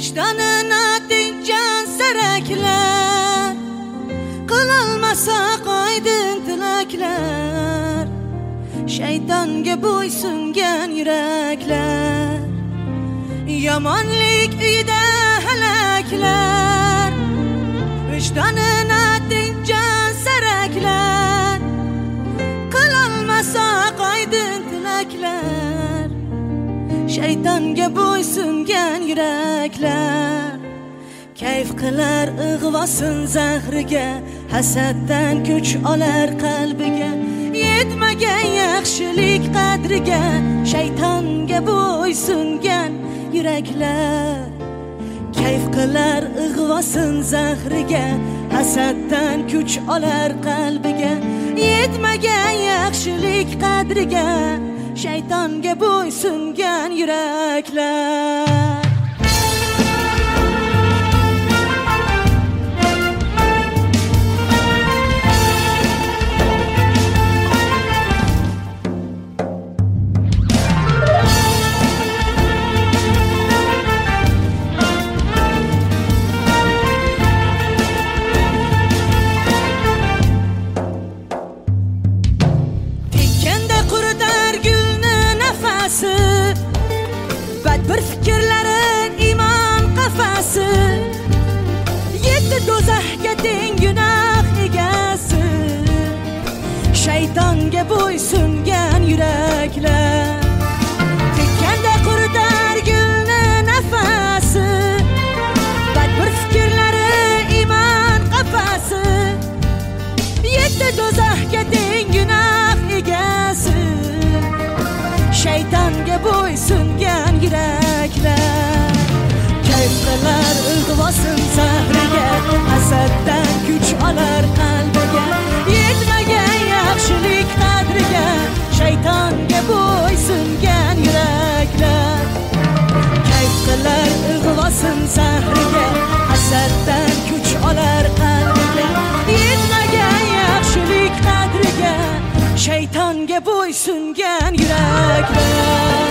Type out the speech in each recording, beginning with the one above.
Vicdanına dincan saraklar, qilolmasa qo'ydin tilaklar. Shaytonga bo'ysungan yuraklar, yomonlik uyida halaklar. Vicdanına dincan saraklar, qilolmasa qo'ydin tilaklar. Shaytonga bo'ysungan yuraklar, kayf qilar ig'vosin zahriga, hasaddan kuch olar qalbiga. Yetmagan yaxshilik qadriga, shaytonga bo'ysungan yuraklar. Kayf qilar ig'vosin zahriga, hasaddan kuch olar qalbiga. Yetmagan yaxshilik qadriga, shaytonga bo'ysungan yuraklar. Bir fikrlarin iymon qafasi, yetti do'zaxga teng gunoh egasi. Shaytonga bo'ysungan yuraklar, tekkanda quritar gulni nafasi. Bir fikrlari iymon qafasi, yetti do'zaxga teng gunoh egasi. Shaytonga bo'ysungan yuraklar, kayf qilar ig'vosin zahriga, hasaddan kuch olar qalbiga. Yetmagan yaxshilik qadriga, shaytonga bo'ysungan yuraklar. Kayf qilar ig'vosin zahriga, hasaddan kuch olar qalbiga. Yetmagan yaxshilik qadriga, shaytonga bo'ysungan yuraklar.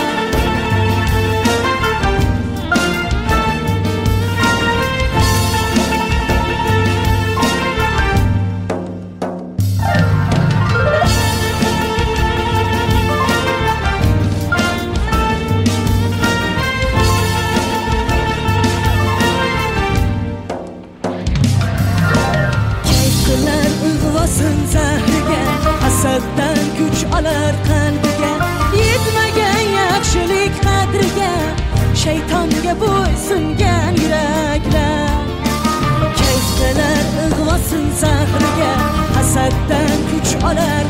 Zahriga, hasaddan kuch olar qalbiga. Yetmagan yaxshilik qadriga, shaytonga bo'ysungan yuraklar. Kayf qilar ig'vosin zahriga, hasaddan kuch olar